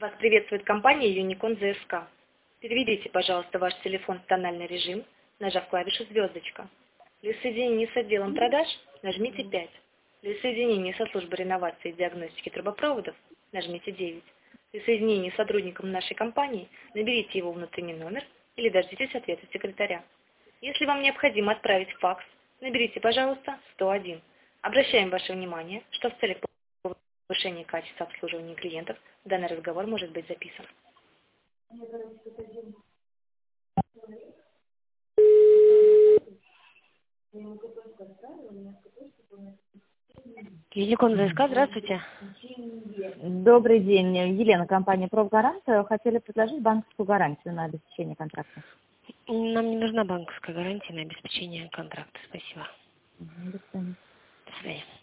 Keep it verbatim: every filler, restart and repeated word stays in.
Вас приветствует компания Юникон ЗСК. Переведите, пожалуйста, ваш телефон в тональный режим, нажав клавишу «звездочка». Для соединения с отделом продаж нажмите пять. Для соединения со службой реновации и диагностики трубопроводов нажмите девять. Для соединения с сотрудником нашей компании наберите его внутренний номер или дождитесь ответа секретаря. Если вам необходимо отправить факс, наберите, пожалуйста, сто один. Обращаем ваше внимание, что в целях повышения качества обслуживания клиентов данный разговор может быть записан. Юникон ЗСК, здравствуйте. Добрый день, Елена, компания «Профгарант». Хотели предложить банковскую гарантию на обеспечение контракта. Нам не нужна банковская гарантия на обеспечение контракта. Спасибо. До свидания. До свидания.